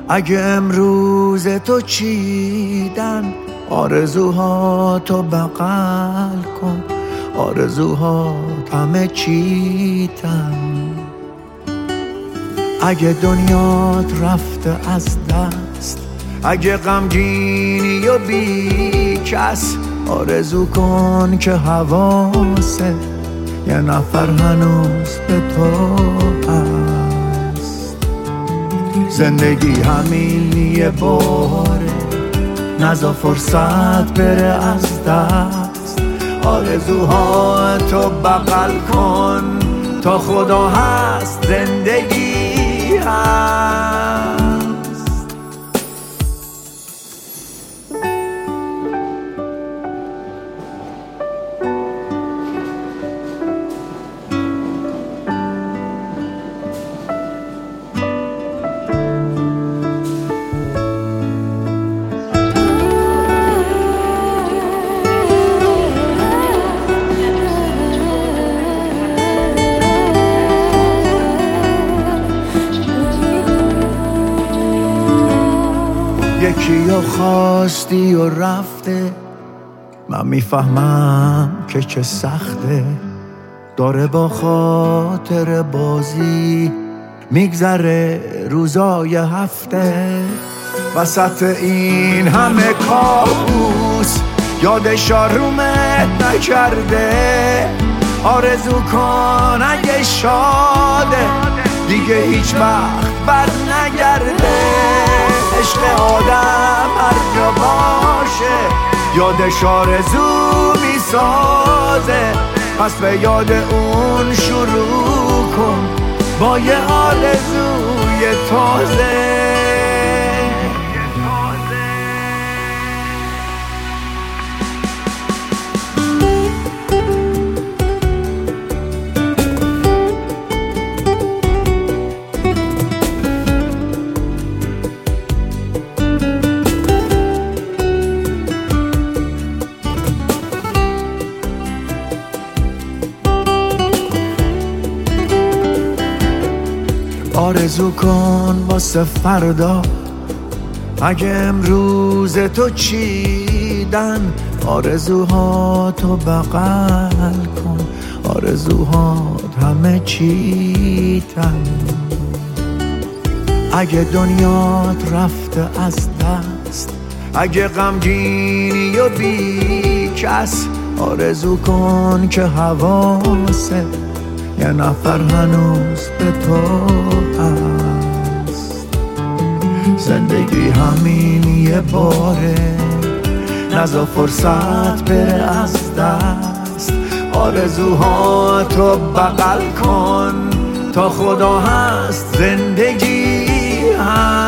اگه امروز تو چیدن آرزوهاتو بغل کن، آرزوهات همه چیتن. اگه دنیات رفته از دست، اگه غمگینی و بی کس، آرزو کن که حواست یه نفر هنوز به تو هست. زندگی همین یه باره، نذار فرصت بره از دست. آرزوهاتو بغل کن، تا خدا هست زندگی هست. یکیو خواستی و رفته، من میفهمم که چه سخته. داره با خاطر بازی میگذره روزای هفته. وسط این همه کابوس یادش آرومت نکرده. آرزو کن اگه شاده دیگه هیچ وقت بر نگرده. عشق آدم هر جا باشه یادش آرزو میسازه. پس به یاد اون شروع کن با یه آرزوی تازه. آرزو کن واسه فردا، اگه امروز تو چیدن آرزوهاتو بغل کن، آرزوهات همه چیتن. اگه دنیات رفته از دست، اگه غمگینی و بی کس، آرزو کن که حواست یه نفر هنوز به تو هست. زندگی همین یه باره، نذار فرصت بره از دست. آرزوهاتو بغل کن تا خدا هست زندگی هست.